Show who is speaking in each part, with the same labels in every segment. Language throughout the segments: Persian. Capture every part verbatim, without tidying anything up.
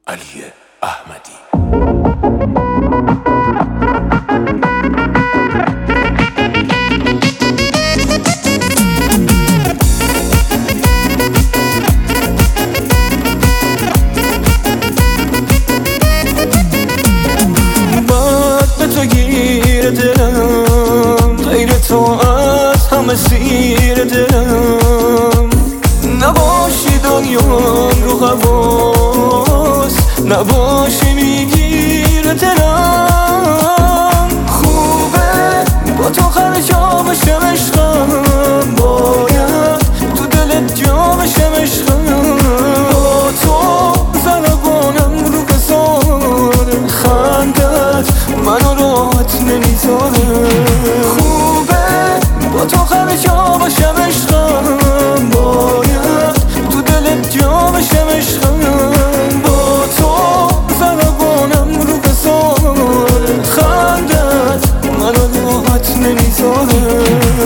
Speaker 1: علی احمدی.
Speaker 2: بعد به تو گیر دلم، غیر تو از همه سیر دلم. نباشی دنیام رو حواس، نباشی میگیر دلم. خوبه با تو هر جا بشم عشقم، باید تو دلت جا بشم عشقم. با تو زربانم رو بزاره، خندت منو راحت نمیذاره. خوبه با تو هر جا بشم عشقم، باید تو دلت جا بشم عشقم. با تو زربانم رو بزاره، خندت منو راحت نمیذاره.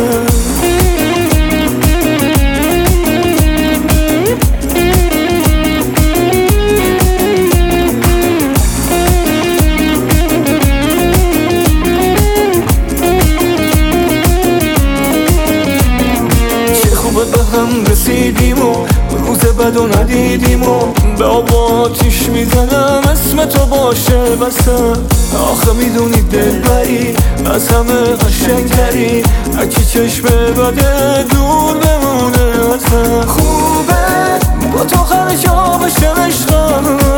Speaker 2: به هم رسیدیم و روز بدو ندیدیم و به آب آتیش میزنم اسم تو باشه بسم. آخه میدونی دلبری از همه قشنگتری، هرچی چشم بده دور بمونه ازم. خوبه با تو هر جا بشم عشقم،